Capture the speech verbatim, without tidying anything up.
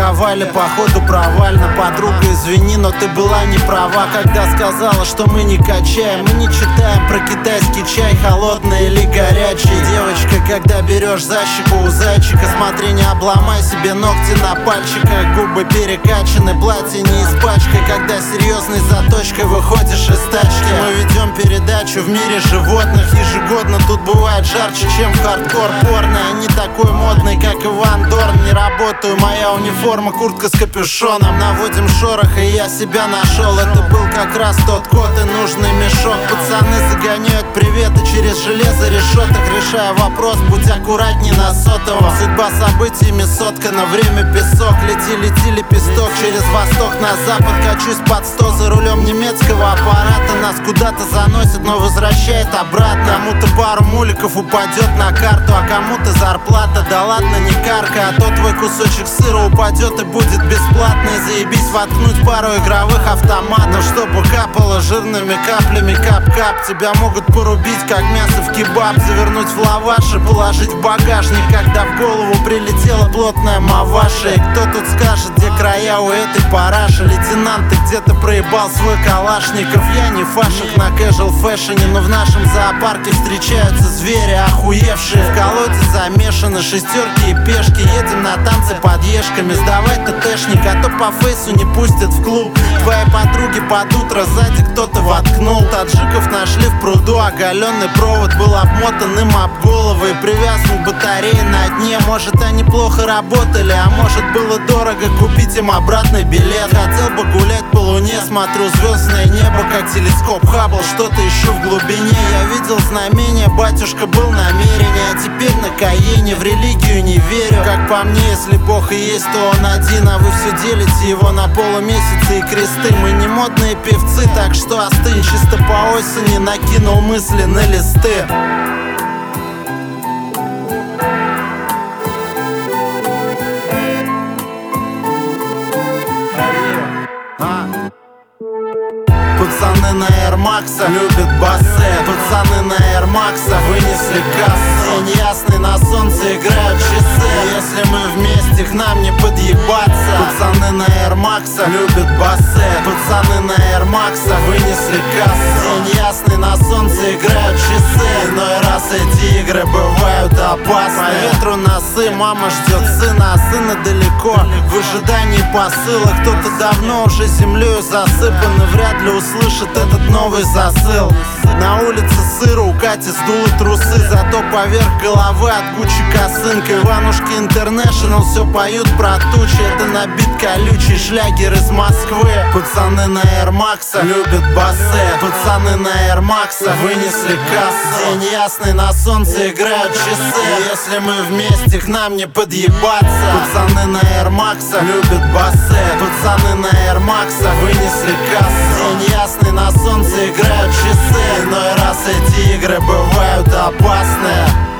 страховали, походу провально. Подруга, извини, но ты была не права, когда сказала, что мы не качаем. Мы не читаем про китайский чай, холодный или горячий. Девочка, когда берешь за щеку у зайчика, смотри, не обломай себе ногти на пальчиках. Губы перекачаны, платье не испачкай, когда серьезной заточкой выходишь из тачки. Мы ведем передачу в мире животных. Ежегодно тут бывает жарче, чем в хардкор порно. Я не такой модный, как Иван Дорн. Не работаю, моя униформа, куртка с капюшоном. Наводим шорох, и я себя нашел. Это был как раз тот кот и нужный мешок. Пацаны загоняют приветы через железо решеток, решая вопрос, будь аккуратней на сотовом. Судьба событиями соткана, время песок. Лети, лети, лепесток через восток на запад. Качусь под сто за рулем немецкого аппарата. Нас куда-то заносит, но возвращает обратно. Кому-то пару муликов упадет на карту, а кому-то зарплата. Да ладно, не карка, а то твой кусочек сыра упадет и будет бесплатно. И заебись воткнуть пару игровых автоматов, чтобы капало жирными каплями кап-кап. Тебя могут порубить, как мясо в кебаб, завернуть в лаваш и положить в багажник, когда в голову прилетела плотная маваша. И кто тут скажет, где края у этой параши? Лейтенант, ты где-то проебал свой калашников. Я не фашек на casual фэшне, но в нашем зоопарке встречаются звери охуевшие. В колоде замешаны шестерки и пешки. Едем на танцы под ешками, сдавай ТТшник, а то по фейсу не пустят в клуб. Твои подруги под утро сзади кто-то воткнул. Таджиков нашли в пруду, оголенный провод был обмотан им об головы и привязан к батарее на дне. Может, они плохо работали, а может, было дорого купить им обратный билет. Хотел бы гулять по луне, смотрю звездное небо, как телескоп Хаббл, что-то ищу в глубине. Я видел знамение, батюшка был намерение, а теперь на Каене в религию не верю. Как по мне, если Бог и есть, то он один, а вы все делите его на полумесяцы и кресты. Мы не модные певцы, так что остынь. Чисто по осени накинул мысли на листы. Пацаны на Air Max любят басы. Пацаны на Air Max вынесли кассы. День ясный, на солнце играют часы. Если мы вместе, к нам не подъебаться. Пацаны на Air Max любят басы. Пацаны на Air Max вынесли кассы. День ясный, на солнце играют часы. Иной раз эти игры бывают опасны. По ветру носы, мама ждет сына, а сына далеко, в ожидании посыла. Кто-то давно уже землею засыпан и вряд ли услышит этот новый засыл. На улице сыро, у Кати сдуло трусы, зато поверх головы от Гуччи косынка. Иванушки Интернешнл все поют про тучи. Это набит колючий шлягер из Москвы. Пацаны на Air Max любят басы. Пацаны на Air Max вынесли кассы. День ясный, на солнце играют часы. Если мы вместе, к нам не подъебаться. Пацаны на Air Max любят басы. Пацаны на Air Max вынесли кассы. День ясный, на солнце играют часы. Иной раз эти игры бывают опасны.